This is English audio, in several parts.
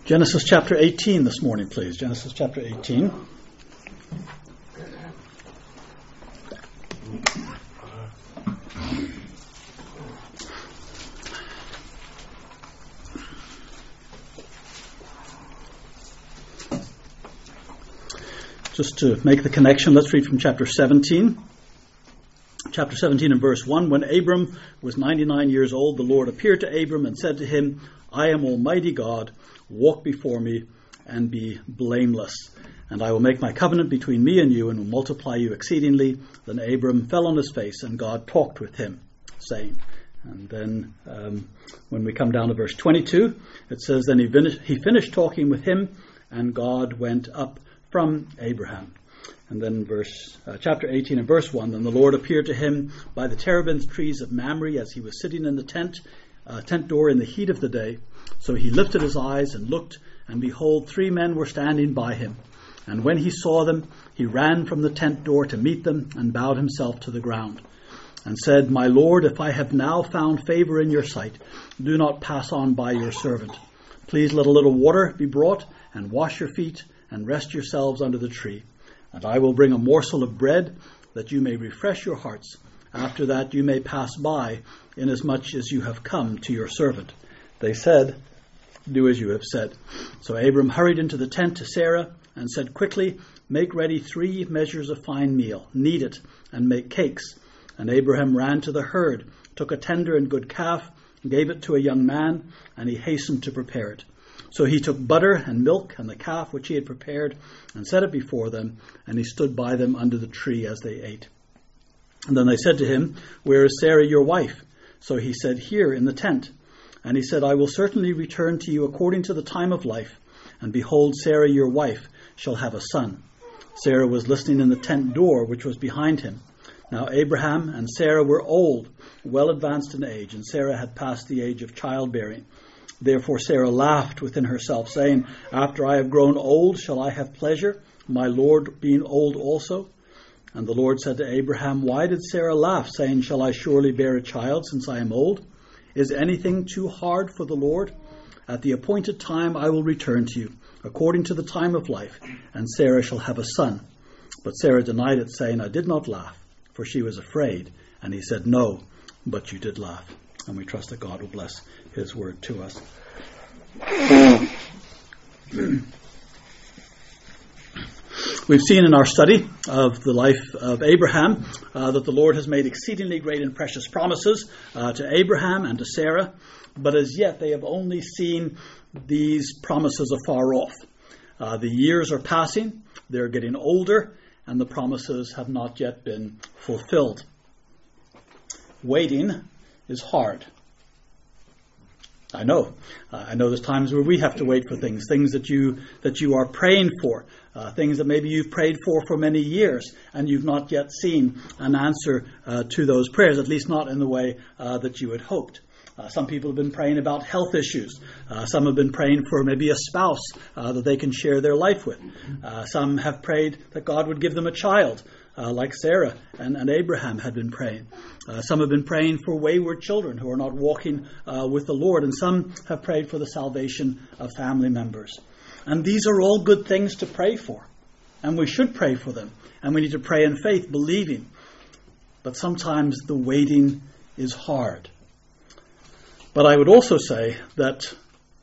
Genesis chapter 18 this morning, please. Genesis chapter 18. Just to make the connection, let's read from chapter 17. Chapter 17 and verse 1. When Abram was 99 years old, the Lord appeared to Abram and said to him, I am Almighty God. Walk before me and be blameless. And I will make my covenant between me and you and will multiply you exceedingly. Then Abram fell on his face and God talked with him, saying. And then when we come down to verse 22, it says, Then he finished talking with him and God went up from Abraham. And then chapter 18 and verse 1, Then the Lord appeared to him by the terebinth trees of Mamre as he was sitting in the tent door in the heat of the day. So he lifted his eyes and looked, and behold, 3 men were standing by him. And when he saw them, he ran from the tent door to meet them and bowed himself to the ground and said, My Lord, if I have now found favor in your sight, do not pass on by your servant. Please let a little water be brought and wash your feet and rest yourselves under the tree. And I will bring a morsel of bread that you may refresh your hearts. After that you may pass by, inasmuch as you have come to your servant. They said, Do as you have said. So Abram hurried into the tent to Sarah and said, Quickly, make ready 3 measures of fine meal, knead it, and make cakes. And Abraham ran to the herd, took a tender and good calf, gave it to a young man, and he hastened to prepare it. So he took butter and milk and the calf which he had prepared and set it before them, and he stood by them under the tree as they ate. And then they said to him, Where is Sarah your wife? So he said, Here in the tent. And he said, I will certainly return to you according to the time of life, and behold, Sarah your wife shall have a son. Sarah was listening in the tent door which was behind him. Now Abraham and Sarah were old, well advanced in age, and Sarah had passed the age of childbearing. Therefore Sarah laughed within herself, saying, After I have grown old, shall I have pleasure, my Lord being old also? And the Lord said to Abraham, Why did Sarah laugh, saying, Shall I surely bear a child, since I am old? Is anything too hard for the Lord? At the appointed time I will return to you, according to the time of life, and Sarah shall have a son. But Sarah denied it, saying, I did not laugh, for she was afraid. And he said, No, but you did laugh. And we trust that God will bless his word to us. We've seen in our study of the life of Abraham that the Lord has made exceedingly great and precious promises to Abraham and to Sarah, but as yet they have only seen these promises afar off. The years are passing, they're getting older, and the promises have not yet been fulfilled. Waiting is hard. I know there's times where we have to wait for things that you are praying for, things that maybe you've prayed for many years, and you've not yet seen an answer to those prayers, at least not in the way that you had hoped. Some people have been praying about health issues. Some have been praying for maybe a spouse that they can share their life with. Some have prayed that God would give them a child, like Sarah and Abraham had been praying. Some have been praying for wayward children who are not walking with the Lord, and some have prayed for the salvation of family members. And these are all good things to pray for, and we should pray for them, and we need to pray in faith, believing. But sometimes the waiting is hard. But I would also say that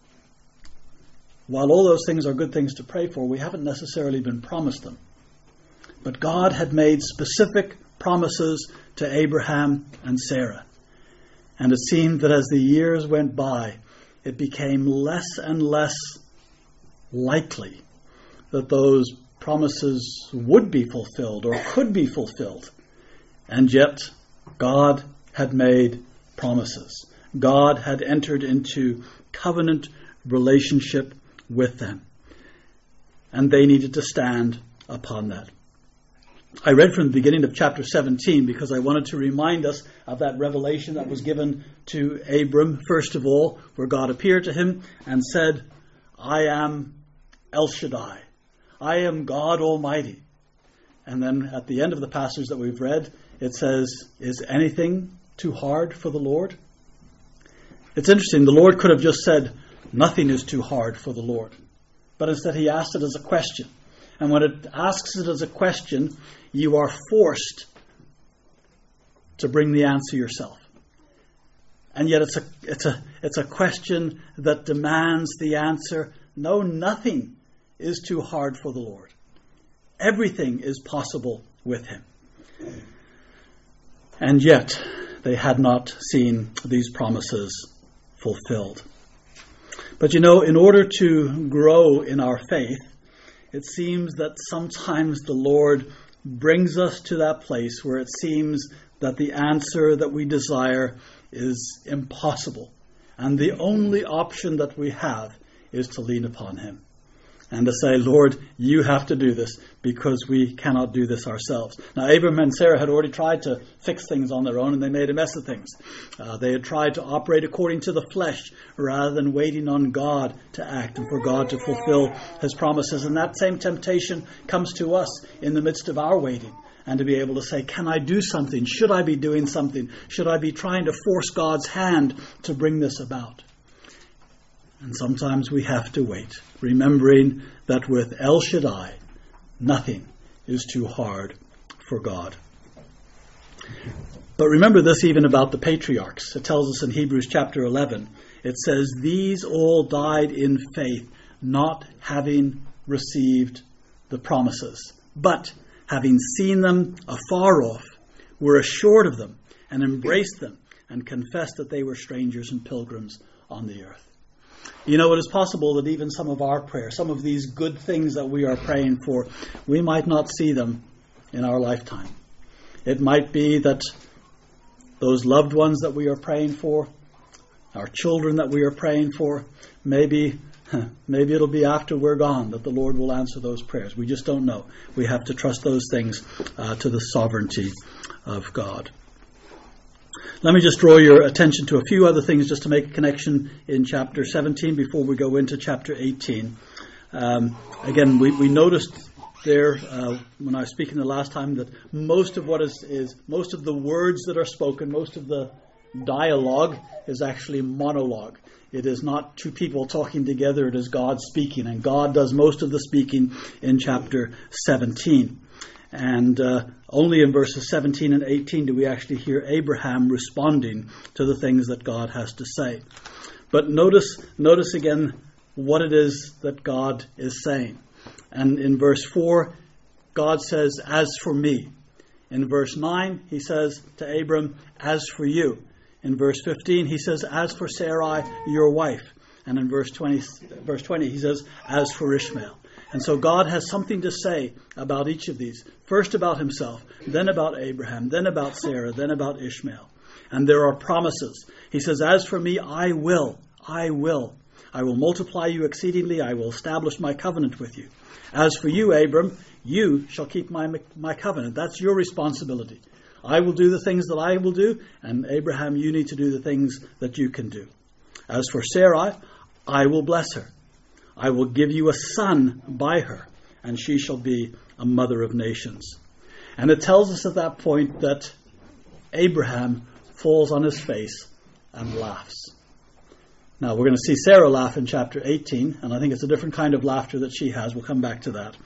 while all those things are good things to pray for, we haven't necessarily been promised them. But God had made specific promises to Abraham and Sarah. And it seemed that as the years went by, it became less and less likely that those promises would be fulfilled or could be fulfilled. And yet, God had made promises. God had entered into covenant relationship with them. And they needed to stand upon that. I read from the beginning of chapter 17 because I wanted to remind us of that revelation that was given to Abram, first of all, where God appeared to him and said, I am El Shaddai. I am God Almighty. And then at the end of the passage that we've read, it says, Is anything too hard for the Lord? It's interesting. The Lord could have just said, Nothing is too hard for the Lord. But instead he asked it as a question. And when it asks it as a question, you are forced to bring the answer yourself. And yet it's a question that demands the answer, no, nothing is too hard for the Lord. Everything is possible with him. And yet they had not seen these promises fulfilled. But in order to grow in our faith, it seems that sometimes the Lord brings us to that place where it seems that the answer that we desire is impossible. And the only option that we have is to lean upon him and to say, Lord, you have to do this because we cannot do this ourselves. Now, Abraham and Sarah had already tried to fix things on their own, and they made a mess of things. They had tried to operate according to the flesh rather than waiting on God to act and for God to fulfill his promises. And that same temptation comes to us in the midst of our waiting. And to be able to say, can I do something? Should I be doing something? Should I be trying to force God's hand to bring this about? And sometimes we have to wait, remembering that with El Shaddai, nothing is too hard for God. But remember this even about the patriarchs. It tells us in Hebrews chapter 11, it says, these all died in faith, not having received the promises, but having seen them afar off, were assured of them, and embraced them, and confessed that they were strangers and pilgrims on the earth. It is possible that even some of our prayers, some of these good things that we are praying for, we might not see them in our lifetime. It might be that those loved ones that we are praying for, our children that we are praying for, maybe it'll be after we're gone that the Lord will answer those prayers. We just don't know. We have to trust those things to the sovereignty of God. Let me just draw your attention to a few other things just to make a connection in chapter 17 before we go into chapter 18. Again, we noticed there when I was speaking the last time that most of what is most of the words that are spoken, most of the dialogue is actually monologue. It is not two people talking together, it is God speaking, and God does most of the speaking in chapter 17. And only in verses 17 and 18 do we actually hear Abraham responding to the things that God has to say. But notice again what it is that God is saying. And in verse 4, God says, as for me. In verse 9, he says to Abram, as for you. In verse 15, he says, as for Sarai, your wife. And in verse 20, he says, as for Ishmael. And so God has something to say about each of these. First about himself, then about Abraham, then about Sarah, then about Ishmael. And there are promises. He says, as for me, I will. I will multiply you exceedingly. I will establish my covenant with you. As for you, Abram, you shall keep my covenant. That's your responsibility. I will do the things that I will do, and Abraham, you need to do the things that you can do. As for Sarai, I will bless her. I will give you a son by her, and she shall be a mother of nations. And it tells us at that point that Abraham falls on his face and laughs. Now, we're going to see Sarah laugh in chapter 18, and I think it's a different kind of laughter that she has. We'll come back to that.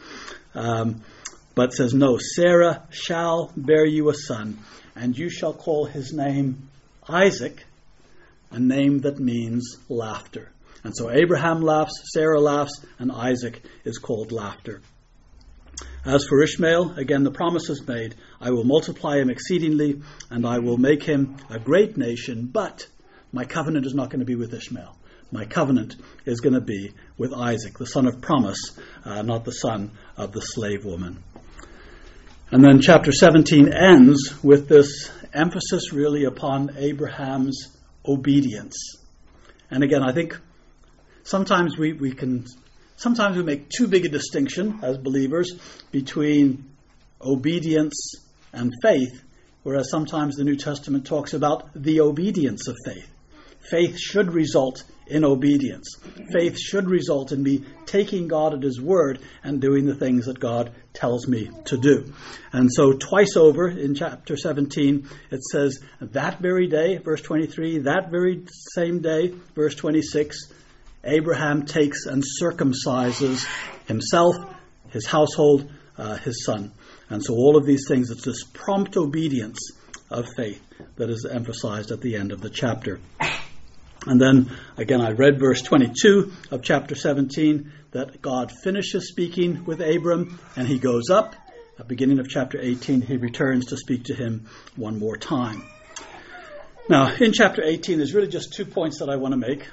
But it says, no, Sarah shall bear you a son, and you shall call his name Isaac, a name that means laughter. And so Abraham laughs, Sarah laughs, and Isaac is called laughter. As for Ishmael, again the promise is made, I will multiply him exceedingly, and I will make him a great nation, but my covenant is not going to be with Ishmael. My covenant is going to be with Isaac, the son of promise, not the son of the slave woman. And then chapter 17 ends with this emphasis really upon Abraham's obedience. And again, I think sometimes we make too big a distinction as believers between obedience and faith, whereas sometimes the New Testament talks about the obedience of faith. Faith should result in obedience. Faith should result in me taking God at his word and doing the things that God tells me to do. And so twice over in chapter 17, it says, that very day, verse 23, that very same day, verse 26, Abraham takes and circumcises himself, his household, his son. And so all of these things, it's this prompt obedience of faith that is emphasized at the end of the chapter. And then, again, I read verse 22 of chapter 17, that God finishes speaking with Abram, and he goes up. At the beginning of chapter 18, he returns to speak to him one more time. Now, in chapter 18, there's really just 2 points that I want to make.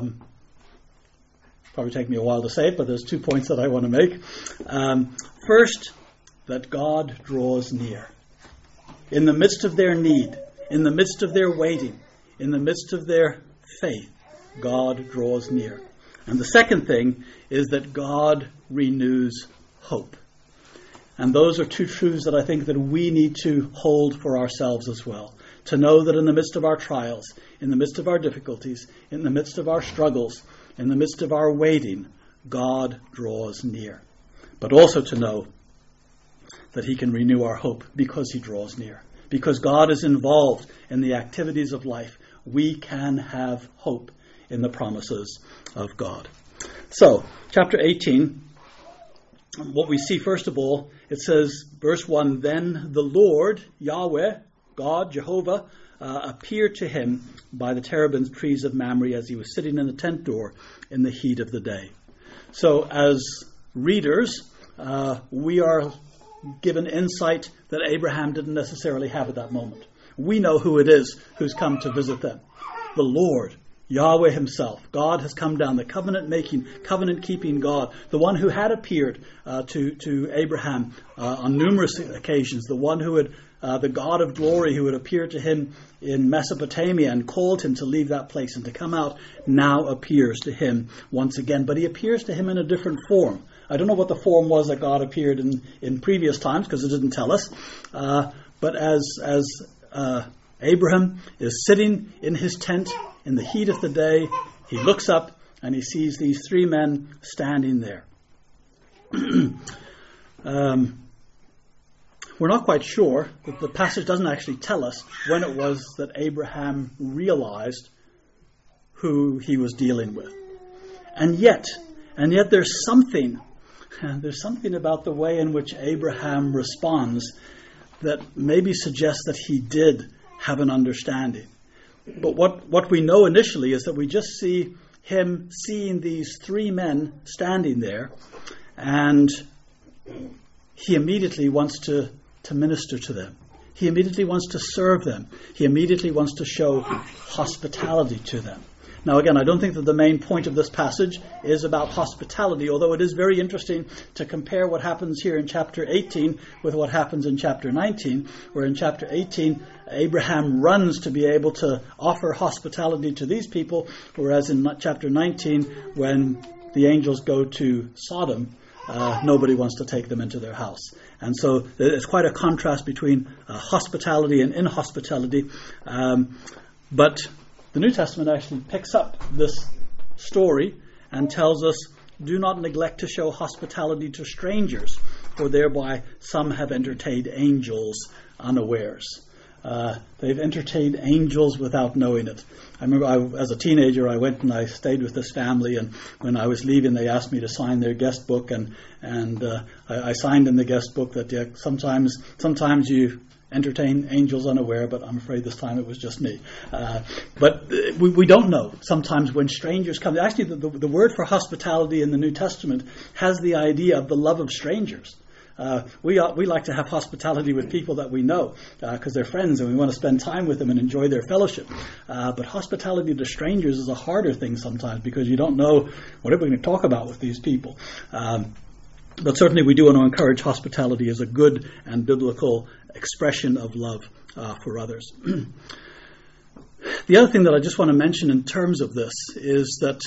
Probably take me a while to say it, but there's 2 points that I want to make. First, that God draws near. In the midst of their need, in the midst of their waiting, in the midst of their faith, God draws near. And the second thing is that God renews hope. And those are 2 truths that I think that we need to hold for ourselves as well. To know that in the midst of our trials, in the midst of our difficulties, in the midst of our struggles, in the midst of our waiting, God draws near. But also to know that he can renew our hope because he draws near. Because God is involved in the activities of life, we can have hope in the promises of God. So, chapter 18, what we see first of all, it says, verse 1, then the Lord, Yahweh, God, Jehovah, appeared to him by the terebinth trees of Mamre as he was sitting in the tent door in the heat of the day. So, as readers, we are given insight that Abraham didn't necessarily have at that moment. We know who it is who's come to visit them. The Lord, Yahweh himself. God has come down, the covenant-making, covenant-keeping God, the one who had appeared to Abraham on numerous occasions, the one who had, the God of glory who had appeared to him in Mesopotamia and called him to leave that place and to come out, now appears to him once again. But he appears to him in a different form. I don't know what the form was that God appeared in previous times, because it didn't tell us. But as Abraham is sitting in his tent in the heat of the day, he looks up and he sees these 3 men standing there. We're not quite sure, but the passage doesn't actually tell us when it was that Abraham realized who he was dealing with. And yet there's something about the way in which Abraham responds that maybe suggests that he did have an understanding. But what we know initially is that we just see him seeing these 3 men standing there, and he immediately wants to minister to them. He immediately wants to serve them. He immediately wants to show hospitality to them. Now again, I don't think that the main point of this passage is about hospitality, although it is very interesting to compare what happens here in chapter 18 with what happens in chapter 19, where in chapter 18, Abraham runs to be able to offer hospitality to these people, whereas in chapter 19, when the angels go to Sodom, nobody wants to take them into their house. And so there's quite a contrast between hospitality and inhospitality. But the New Testament actually picks up this story and tells us, do not neglect to show hospitality to strangers, for thereby some have entertained angels unawares. They've entertained angels without knowing it. I remember as a teenager, I went and I stayed with this family, and when I was leaving, they asked me to sign their guest book, and I signed in the guest book that sometimes you entertain angels unaware, but I'm afraid this time it was just me. But we don't know sometimes when strangers come. Actually, the word for hospitality in the New Testament has the idea of the love of strangers. We like to have hospitality with people that we know because they're friends and we want to spend time with them and enjoy their fellowship. But hospitality to strangers is a harder thing sometimes because you don't know what are we going to talk about with these people. But certainly we do want to encourage hospitality as a good and biblical expression of love for others. The other thing that I just want to mention in terms of this is that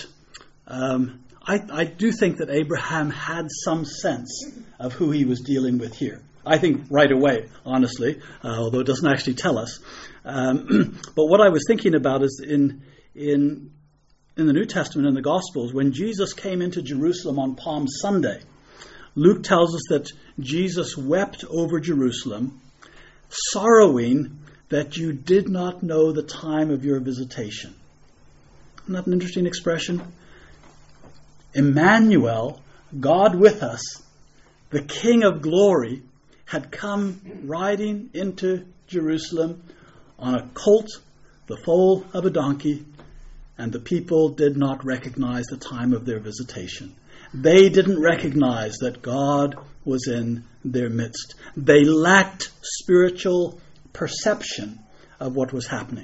I do think that Abraham had some sense of who he was dealing with here. I think right away, honestly, although it doesn't actually tell us. But what I was thinking about is in the New Testament, in the Gospels, when Jesus came into Jerusalem on Palm Sunday, Luke tells us that Jesus wept over Jerusalem, sorrowing that you did not know the time of your visitation. Isn't that an interesting expression? Emmanuel, God with us, the King of glory, had come riding into Jerusalem on a colt, the foal of a donkey, and the people did not recognize the time of their visitation. They didn't recognize that God was in their midst. They lacked spiritual perception of what was happening.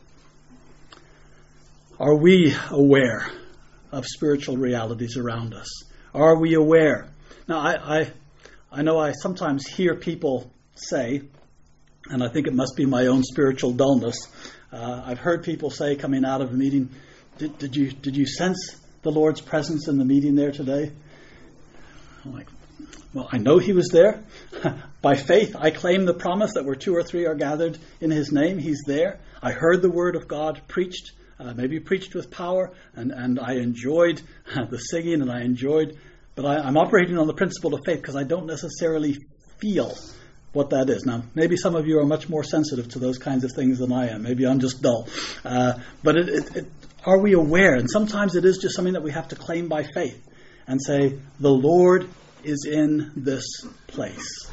Are we aware of spiritual realities around us? Are we aware? Now, I know I sometimes hear people say, and I think it must be my own spiritual dullness, I've heard people say coming out of a meeting, did you sense the Lord's presence in the meeting there today? I'm like, well, I know he was there. By faith, I claim the promise that where 2 or 3 are gathered in his name, he's there. I heard the word of God preached, maybe preached with power, and I enjoyed the singing, and I enjoyed, but I'm operating on the principle of faith because I don't necessarily feel what that is. Now, maybe some of you are much more sensitive to those kinds of things than I am. Maybe I'm just dull. But are we aware? And sometimes it is just something that we have to claim by faith and say, the Lord is in this place.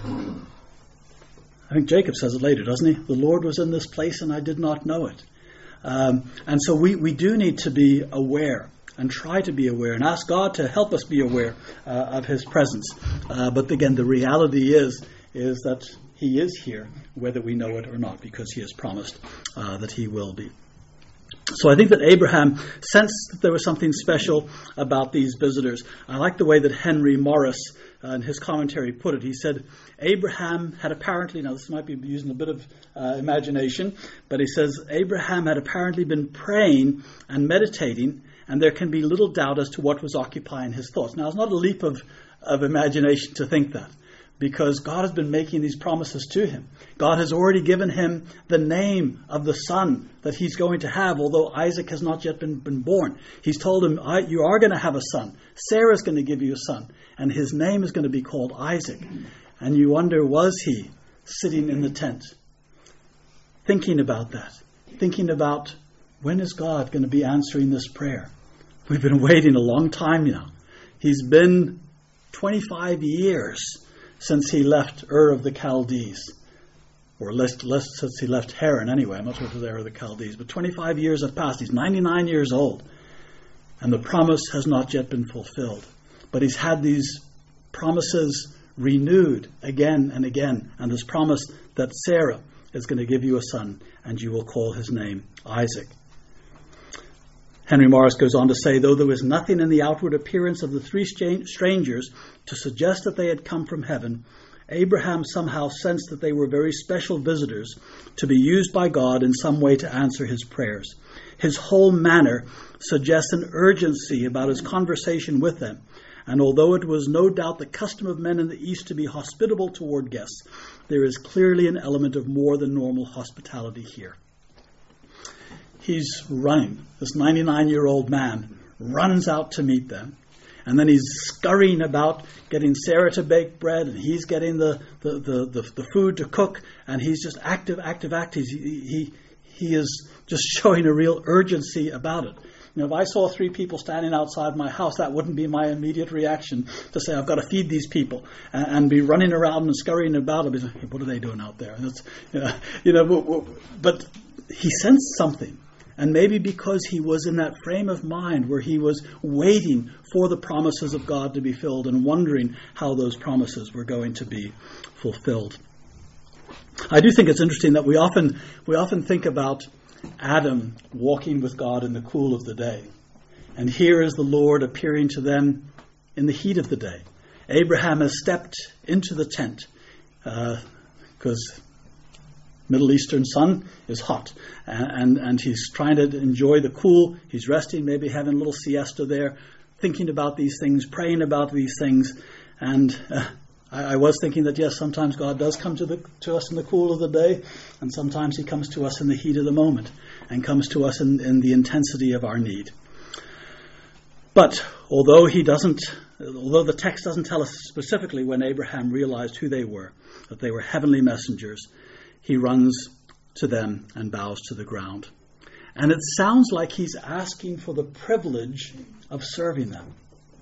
I think Jacob says it later, doesn't he? The Lord was in this place and I did not know it. And so we do need to be aware and try to be aware and ask God to help us be aware of his presence. But again, the reality is that he is here, whether we know it or not, because he has promised that he will be. So I think that Abraham sensed that there was something special about these visitors. I like the way that Henry Morris, in his commentary, put it. He said, Abraham had apparently, now this might be using a bit of imagination, but he says, Abraham had apparently been praying and meditating, and there can be little doubt as to what was occupying his thoughts. Now, it's not a leap of imagination to think that, because God has been making these promises to him. God has already given him the name of the son that he's going to have, although Isaac has not yet been born. He's told him, you are going to have a son. Sarah's going to give you a son, and his name is going to be called Isaac. And you wonder, was he sitting in the tent, thinking about that, thinking about, when is God going to be answering this prayer? We've been waiting a long time now. He's been 25 years since he left Ur of the Chaldees, or less since he left Haran anyway. I'm not sure if it was Ur of the Chaldees, but 25 years have passed. He's 99 years old, and the promise has not yet been fulfilled. But he's had these promises renewed again and again, and this promise that Sarah is going to give you a son, and you will call his name Isaac. Henry Morris goes on to say, though there was nothing in the outward appearance of the 3 strangers to suggest that they had come from heaven, Abraham somehow sensed that they were very special visitors to be used by God in some way to answer his prayers. His whole manner suggests an urgency about his conversation with them, and although it was no doubt the custom of men in the East to be hospitable toward guests, there is clearly an element of more than normal hospitality here. He's running. This 99-year-old man runs out to meet them. And then he's scurrying about getting Sarah to bake bread, and he's getting the food to cook, and he's just active. He is just showing a real urgency about it. You know, if I saw 3 people standing outside my house, that wouldn't be my immediate reaction to say, I've got to feed these people, and be running around and scurrying about them. Hey, what are they doing out there? And that's, but he sensed something. And maybe because he was in that frame of mind where he was waiting for the promises of God to be filled and wondering how those promises were going to be fulfilled. I do think it's interesting that we often think about Adam walking with God in the cool of the day. And here is the Lord appearing to them in the heat of the day. Abraham has stepped into the tent because Middle Eastern sun is hot, and he's trying to enjoy the cool. He's resting, maybe having a little siesta there, thinking about these things, praying about these things. And I was thinking that, yes, sometimes God does come to us in the cool of the day, and sometimes he comes to us in the heat of the moment, and comes to us in the intensity of our need. But although the text doesn't tell us specifically when Abraham realized who they were, that they were heavenly messengers, he runs to them and bows to the ground. And it sounds like he's asking for the privilege of serving them.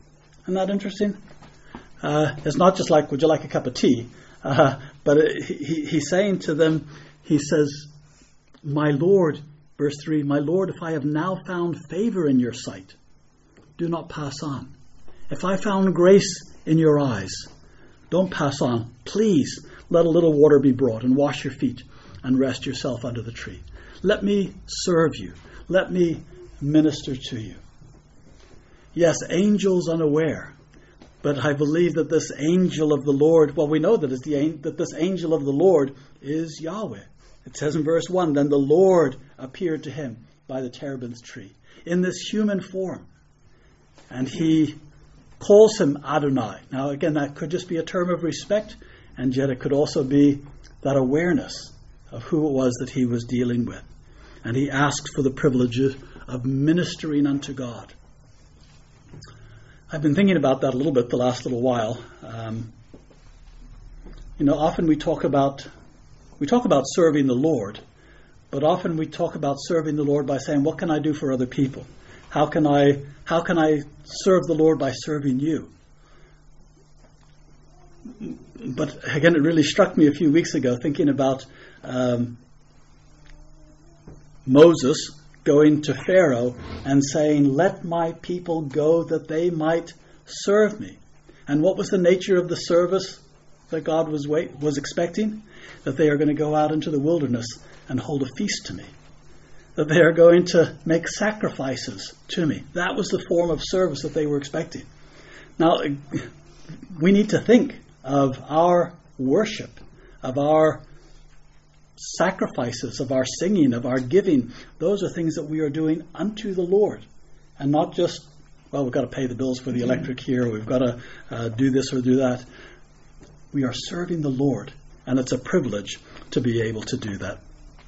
Isn't that interesting? It's not just like, would you like a cup of tea? But he's saying to them, he says, my Lord, verse 3, my Lord, if I have now found favor in your sight, do not pass on. If I found grace in your eyes, don't pass on. Please let a little water be brought and wash your feet and rest yourself under the tree. Let me serve you. Let me minister to you. Yes, angels unaware. But I believe that this angel of the Lord, well, we know that this angel of the Lord is Yahweh. It says in verse 1, then the Lord appeared to him by the terebinth tree in this human form. And he calls him Adonai. Now, again, that could just be a term of respect, and yet it could also be that awareness of who it was that he was dealing with. And he asks for the privilege of ministering unto God. I've been thinking about that a little bit the last little while. Often we talk about serving the Lord, but often we talk about serving the Lord by saying, what can I do for other people? How can I serve the Lord by serving you? But again, it really struck me a few weeks ago thinking about Moses going to Pharaoh and saying, let my people go that they might serve me. And what was the nature of the service that God was expecting? That they are going to go out into the wilderness and hold a feast to me. That they are going to make sacrifices to me. That was the form of service that they were expecting. Now, we need to think of our worship, of our sacrifices, of our singing, of our giving. Those are things that we are doing unto the Lord. And not just, well, we've got to pay the bills for the electric here, we've got to do this or do that. We are serving the Lord, and it's a privilege to be able to do that.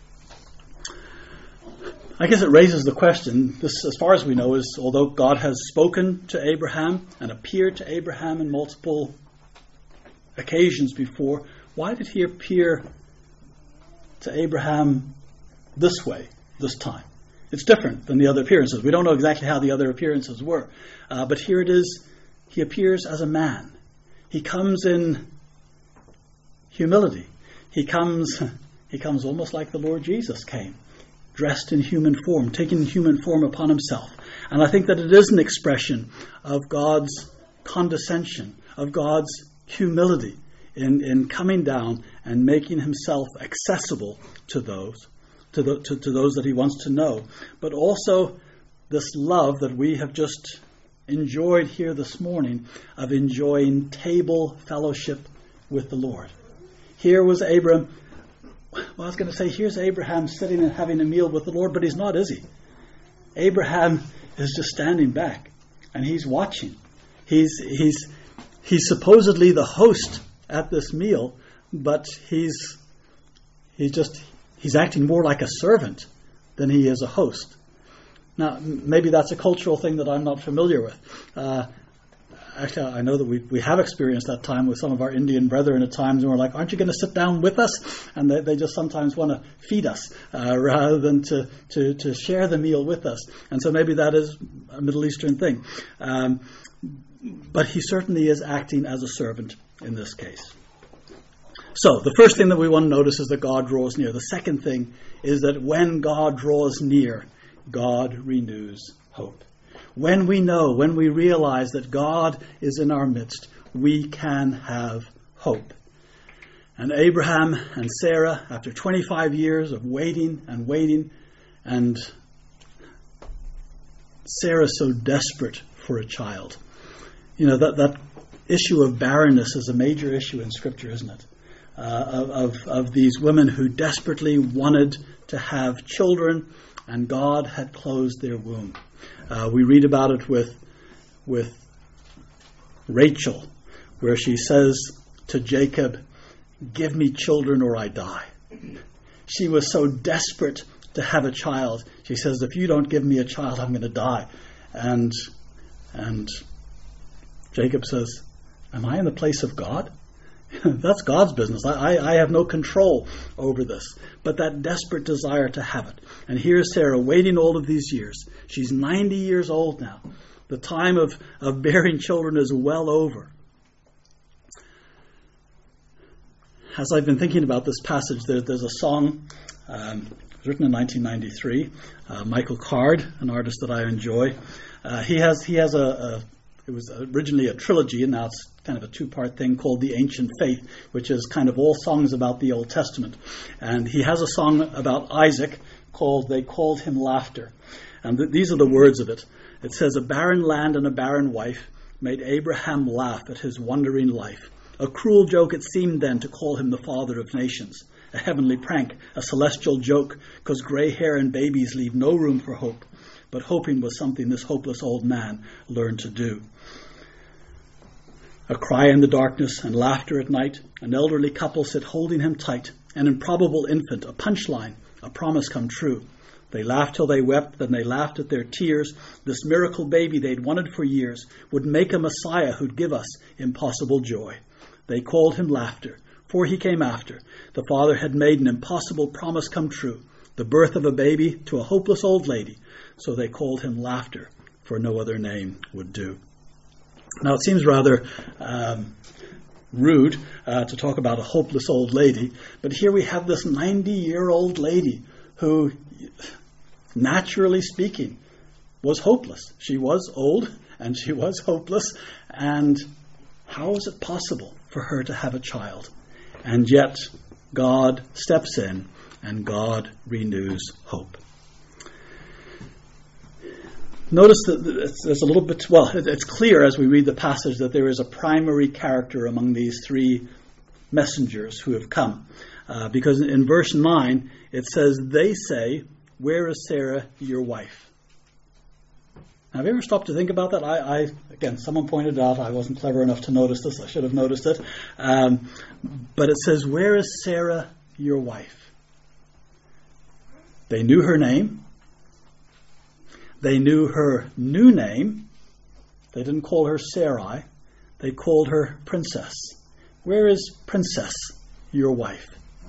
I guess it raises the question, this, as far as we know, is although God has spoken to Abraham and appeared to Abraham in multiple occasions before, why did he appear to Abraham this way, this time? It's different than the other appearances. We don't know exactly how the other appearances were. But here it is, he appears as a man. He comes in humility. He comes almost like the Lord Jesus came, dressed in human form, taking human form upon himself. And I think that it is an expression of God's condescension, of God's humility in coming down and making himself accessible to those that he wants to know. But also this love that we have just enjoyed here this morning of enjoying table fellowship with the Lord. Here was Abram. Well, I was going to say, here's Abraham sitting and having a meal with the Lord, but he's not, is he? Abraham is just standing back and he's watching. He's supposedly the host at this meal, but he's acting more like a servant than he is a host. Now, maybe that's a cultural thing that I'm not familiar with. Actually, I know that we have experienced that time with some of our Indian brethren at times, and we're like, aren't you going to sit down with us? And they just sometimes want to feed us rather than to share the meal with us. And so maybe that is a Middle Eastern thing. But he certainly is acting as a servant in this case. So the first thing that we want to notice is that God draws near. The second thing is that when God draws near, God renews hope. When we realize that God is in our midst, we can have hope. And Abraham and Sarah, after 25 years of waiting, and Sarah so desperate for a child. That issue of barrenness is a major issue in Scripture, isn't it? Of these women who desperately wanted to have children, and God had closed their womb. We read about it with Rachel, where she says to Jacob, "Give me children or I die." She was so desperate to have a child. She says, "If you don't give me a child, I'm going to die." And Jacob says, "Am I in the place of God?" That's God's business. I have no control over this. But that desperate desire to have it. And here's Sarah waiting all of these years. She's 90 years old now, The time of bearing children is well over. As I've been thinking about this passage, there's a song written in 1993. Michael Card, an artist that I enjoy, he has it was originally a trilogy, and now it's kind of a two-part thing called The Ancient Faith, which is kind of all songs about the Old Testament. And he has a song about Isaac called "They Called Him Laughter." And these are the words of it. It says, "A barren land and a barren wife made Abraham laugh at his wandering life. A cruel joke it seemed then to call him the father of nations. A heavenly prank, a celestial joke, 'cause grey hair and babies leave no room for hope. But hoping was something this hopeless old man learned to do. A cry in the darkness and laughter at night. An elderly couple sit holding him tight. An improbable infant, a punchline, a promise come true. They laughed till they wept, then they laughed at their tears. This miracle baby they'd wanted for years would make a Messiah who'd give us impossible joy. They called him Laughter, for he came after. The Father had made an impossible promise come true, the birth of a baby to a hopeless old lady. So they called him Laughter, for no other name would do." Now it seems rather rude to talk about a hopeless old lady, but here we have this 90-year-old lady who, naturally speaking, was hopeless. She was old and she was hopeless, and how is it possible for her to have a child? And yet God steps in and God renews hope. Notice that there's a little bit, it's clear as we read the passage that there is a primary character among these three messengers who have come. Because in verse 9, it says, "They say, 'Where is Sarah, your wife?'" Now, have you ever stopped to think about that? Again, someone pointed out, I wasn't clever enough to notice this. I should have noticed it. But it says, "Where is Sarah, your wife?" They knew her name. They knew her new name. They didn't call her Sarai. They called her Princess. "Where is Princess, your wife?"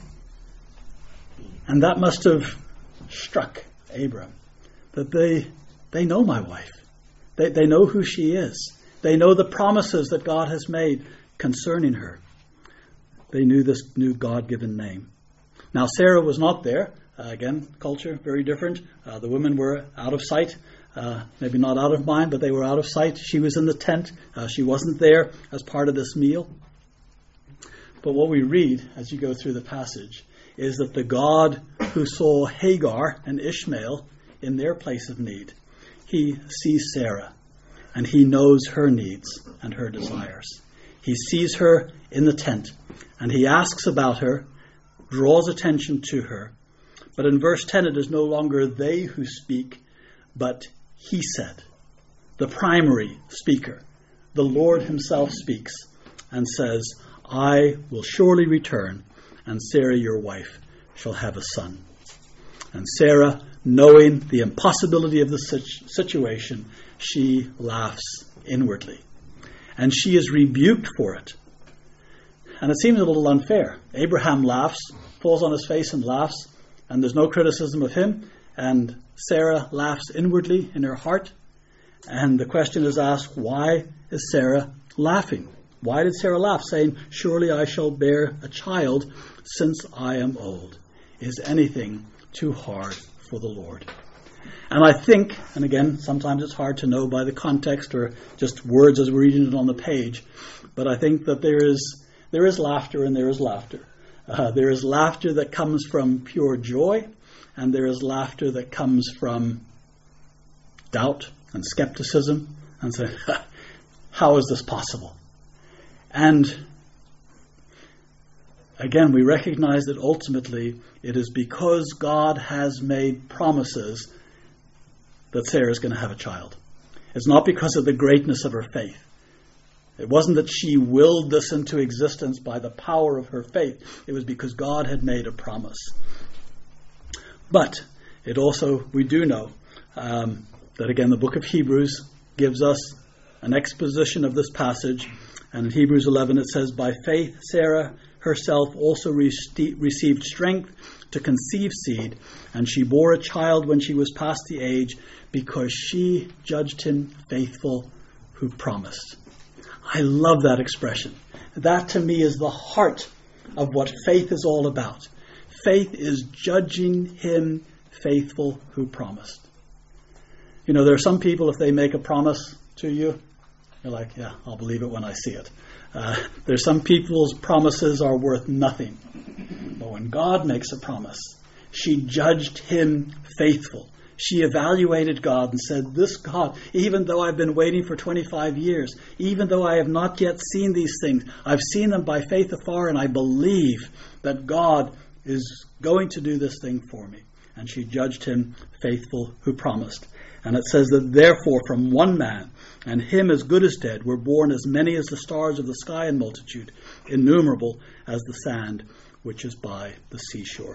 And that must have struck Abram, that they know my wife. They know who she is. They know the promises that God has made concerning her. They knew this new God-given name. Now, Sarah was not there. Again, culture, very different. The women were out of sight. Maybe not out of mind, but they were out of sight. She was in the tent. She wasn't there as part of this meal. But what we read as you go through the passage is that the God who saw Hagar and Ishmael in their place of need, he sees Sarah and he knows her needs and her desires. He sees her in the tent and he asks about her, draws attention to her. But in verse 10, it is no longer they who speak, but he said. The primary speaker, the Lord himself speaks and says, "I will surely return, and Sarah your wife shall have a son." And Sarah, knowing the impossibility of the situation, she laughs inwardly. And she is rebuked for it. And it seems a little unfair. Abraham laughs, falls on his face and laughs, and there's no criticism of him. And Sarah laughs inwardly in her heart. And the question is asked, why is Sarah laughing? Why did Sarah laugh, saying, "Surely I shall bear a child since I am old"? Is anything too hard for the Lord? And I think, and again, sometimes it's hard to know by the context or just words as we're reading it on the page, but I think that there is laughter and there is laughter. There is laughter that comes from pure joy, and there is laughter that comes from doubt and skepticism, and say, how is this possible? And again, we recognize that ultimately it is because God has made promises that Sarah is going to have a child. It's not because of the greatness of her faith. It wasn't that she willed this into existence by the power of her faith. It was because God had made a promise. But it also, we do know that again the book of Hebrews gives us an exposition of this passage. And in Hebrews 11 it says, "By faith Sarah herself also received strength to conceive seed, and she bore a child when she was past the age, because she judged him faithful who promised. I love that expression. That to me is the heart of what faith is all about. Faith is judging him faithful who promised. You know, there are some people, if they make a promise to you, you're like, yeah, I'll believe it when I see it. There's some people's promises are worth nothing. But when God makes a promise, she judged him faithful. She evaluated God and said, this God, even though I've been waiting for 25 years, even though I have not yet seen these things, I've seen them by faith afar, and I believe that God is going to do this thing for me. And she judged him faithful who promised. And it says that therefore from one man, and him as good as dead, were born as many as the stars of the sky in multitude, innumerable as the sand which is by the seashore.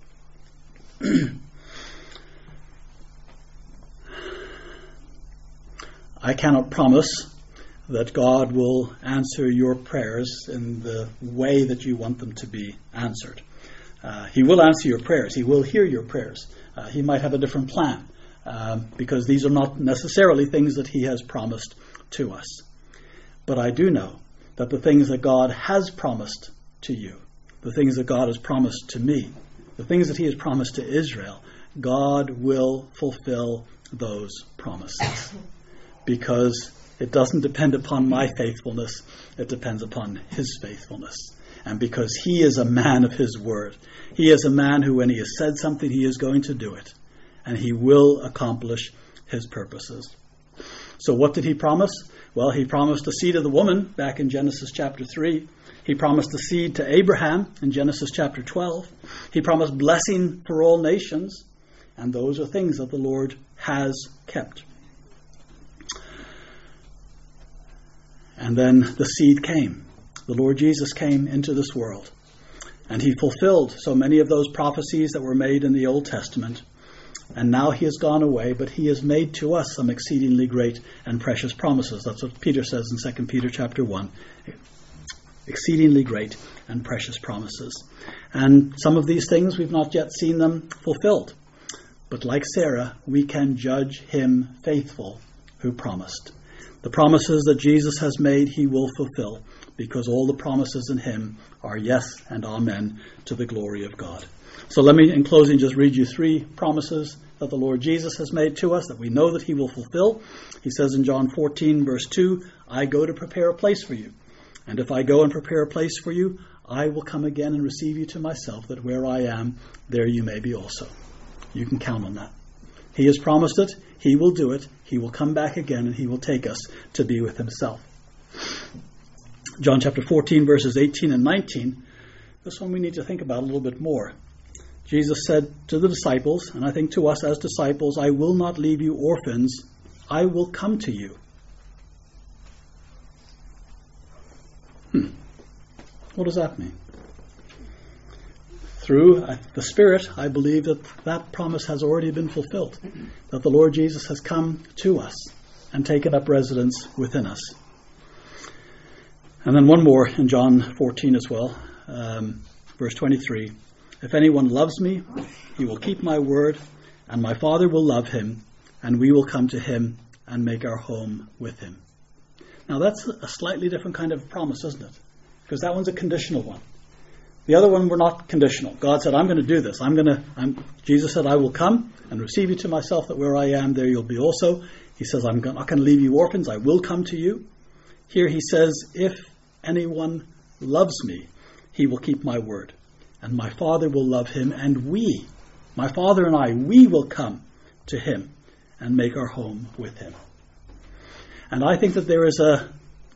I cannot promise that God will answer your prayers in the way that you want them to be answered. He will answer your prayers. He will hear your prayers. He might have a different plan, because these are not necessarily things that he has promised to us. But I do know that the things that God has promised to you, the things that God has promised to me, the things that he has promised to Israel, God will fulfill those promises. Because it doesn't depend upon my faithfulness, it depends upon his faithfulness. And because he is a man of his word, he is a man who, when he has said something, he is going to do it. And he will accomplish his purposes. So what did he promise? Well, he promised the seed of the woman back in Genesis chapter 3. He promised the seed to Abraham in Genesis chapter 12. He promised blessing for all nations. And those are things that the Lord has kept. And then the seed came. The Lord Jesus came into this world. And he fulfilled so many of those prophecies that were made in the Old Testament. And now he has gone away, but he has made to us some exceedingly great and precious promises. That's what Peter says in 2 Peter chapter 1. Exceedingly great and precious promises. And some of these things, we've not yet seen them fulfilled. But like Sarah, we can judge him faithful who promised. The promises that Jesus has made, he will fulfill, because all the promises in him are yes and amen to the glory of God. So let me, in closing, just read you 3 promises that the Lord Jesus has made to us that we know that he will fulfill. He says in John 14, verse 2, I go to prepare a place for you. And if I go and prepare a place for you, I will come again and receive you to myself, that where I am, there you may be also. You can count on that. He has promised it. He will do it. He will come back again, and he will take us to be with himself. John chapter 14, verses 18 and 19. This one we need to think about a little bit more. Jesus said to the disciples, and I think to us as disciples, I will not leave you orphans. I will come to you. What does that mean? Through the Spirit, I believe that that promise has already been fulfilled, that the Lord Jesus has come to us and taken up residence within us. And then one more in John 14 as well, verse 23. If anyone loves me, he will keep my word, and my Father will love him, and we will come to him and make our home with him. Now that's a slightly different kind of promise, isn't it? Because that one's a conditional one. The other one were not conditional. God said, I'm going to do this. Jesus said, I will come and receive you to myself, that where I am, there you'll be also. He says, I'm not going to leave you orphans. I will come to you. Here he says, if anyone loves me, he will keep my word. And my Father will love him. And we, my Father and I, we will come to him and make our home with him. And I think that there is a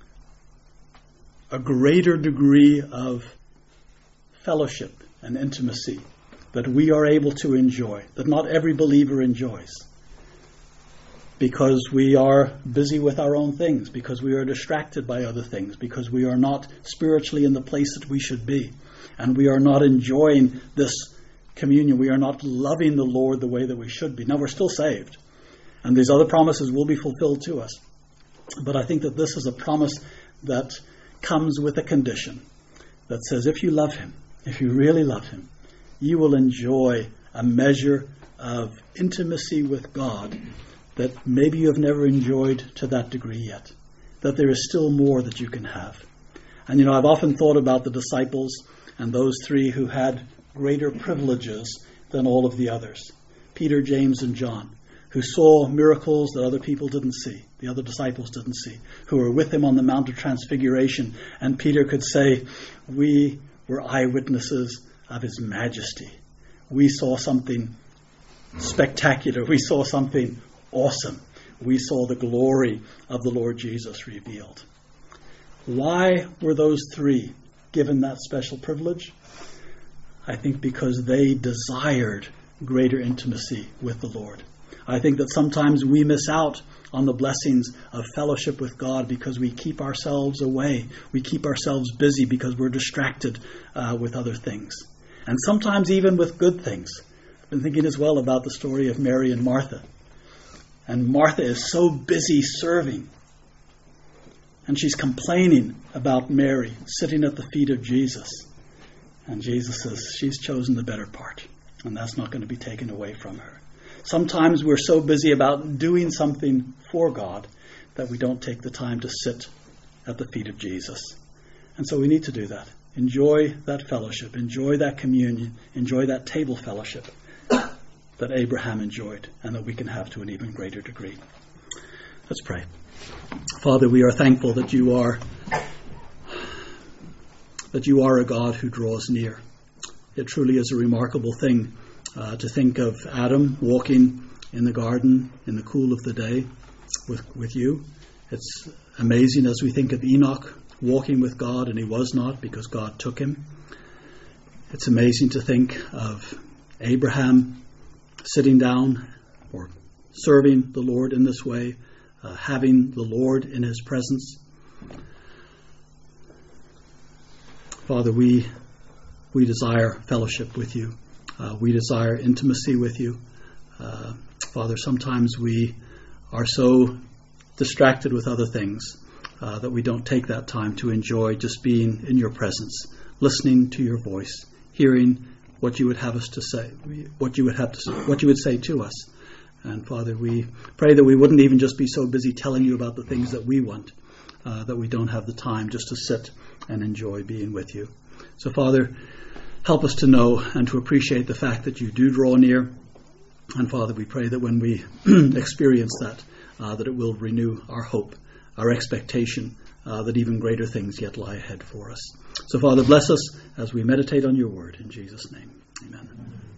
greater degree of fellowship and intimacy that we are able to enjoy, that not every believer enjoys, because we are busy with our own things, because we are distracted by other things, because we are not spiritually in the place that we should be, and we are not enjoying this communion. We are not loving the Lord the way that we should be. Now, we're still saved, and these other promises will be fulfilled to us. But I think that this is a promise that comes with a condition, that says if you love him, if you really love him, you will enjoy a measure of intimacy with God that maybe you have never enjoyed to that degree yet, that there is still more that you can have. And I've often thought about the disciples and those three who had greater privileges than all of the others, Peter, James, and John, who saw miracles that other people didn't see, the other disciples didn't see, who were with him on the Mount of Transfiguration. And Peter could say, we were eyewitnesses of his majesty. We saw something spectacular. We saw something awesome. We saw the glory of the Lord Jesus revealed. Why were those three given that special privilege? I think because they desired greater intimacy with the Lord. I think that sometimes we miss out on the blessings of fellowship with God because we keep ourselves away. We keep ourselves busy because we're distracted with other things. And sometimes even with good things. I've been thinking as well about the story of Mary and Martha. And Martha is so busy serving. And she's complaining about Mary sitting at the feet of Jesus. And Jesus says she's chosen the better part. And that's not going to be taken away from her. Sometimes we're so busy about doing something for God that we don't take the time to sit at the feet of Jesus. And so we need to do that. Enjoy that fellowship. Enjoy that communion. Enjoy that table fellowship that Abraham enjoyed and that we can have to an even greater degree. Let's pray. Father, we are thankful that you are a God who draws near. It truly is a remarkable thing to think of Adam walking in the garden in the cool of the day with you. It's amazing as we think of Enoch walking with God, and he was not because God took him. It's amazing to think of Abraham sitting down or serving the Lord in this way, having the Lord in his presence. Father, we desire fellowship with you. We desire intimacy with you. Father, sometimes we are so distracted with other things that we don't take that time to enjoy just being in your presence, listening to your voice, hearing what you would have us to say, what you would say to us. And Father, we pray that we wouldn't even just be so busy telling you about the things that we want, that we don't have the time just to sit and enjoy being with you. So Father, help us to know and to appreciate the fact that you do draw near. And Father, we pray that when we experience that, that it will renew our hope, our expectation, that even greater things yet lie ahead for us. So Father, bless us as we meditate on your word. In Jesus' name, amen.